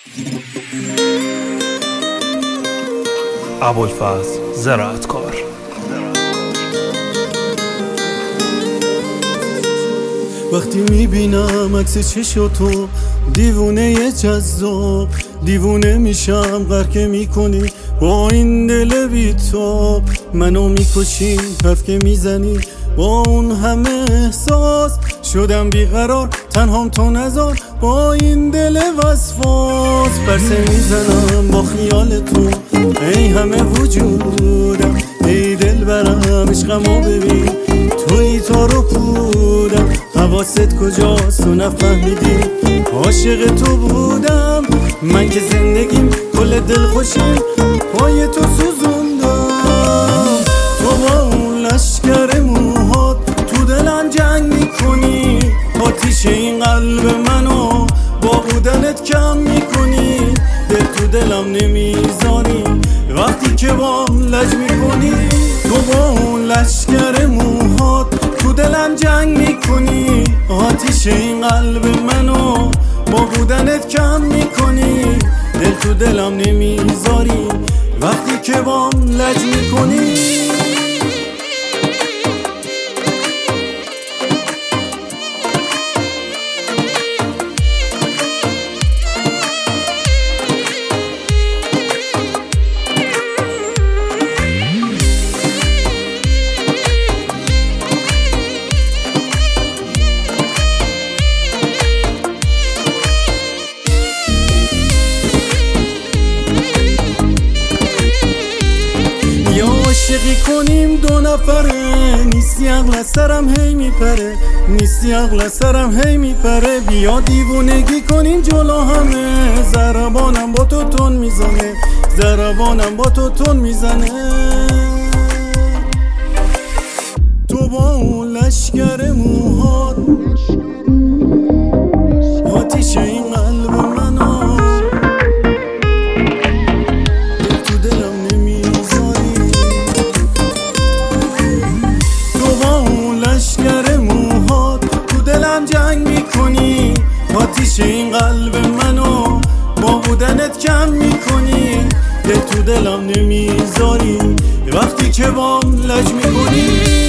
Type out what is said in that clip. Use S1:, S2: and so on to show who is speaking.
S1: ابوالفضل زراعتکار.
S2: وقتی میبینم عکس چشاتو دیوونه جذاب، دیوونه میشم غرقه میکنی با این دل بی‌تاب. منو میکشی حرف که میزنی با اون همه احساس، شدم بیقرار تنهام تو نذار با این دل وسواس. پرسه میزنم با خیال تو ای همه وجودم، ای دل برم عشقمو ببین توی تارو پودم. حواست کجاست تو نفهمیدی عاشق تو بودم، من که زندگیم کل دل خوشیم پای تو سوزوندم. تو با اون لشکر موهات تو دلم جنگ میکنی، آتیش این قلب منو با بودنت کم میکنی. دل تو دلم نمیذاری وقتی که بام لج میکنی. تو با اون لشکر موهات تو دلم جنگ میکنی، آتیش این قلب منو با بودنت کم میکنی. دل تو دلم نمیذاری وقتی که بام لج میکنی. عاشقی کنیم دو نفره، نیستی عقل سرم هی میپره، نیستی عقل سرم هی میپره. بیا دیوونگی کنیم جلو همه، ضربانم با تو تون میزنه، ضربانم با تو تون میزنه. تو با اون لشکر موهات آتیش این قلب منو تو دلم نمیذاری. لشکر موهات تو دلم جنگ میکنی، آتیش این قلب منو با بودنت کم میکنی. دل تو دلم نمیذاری وقتی که بام لج میکنی.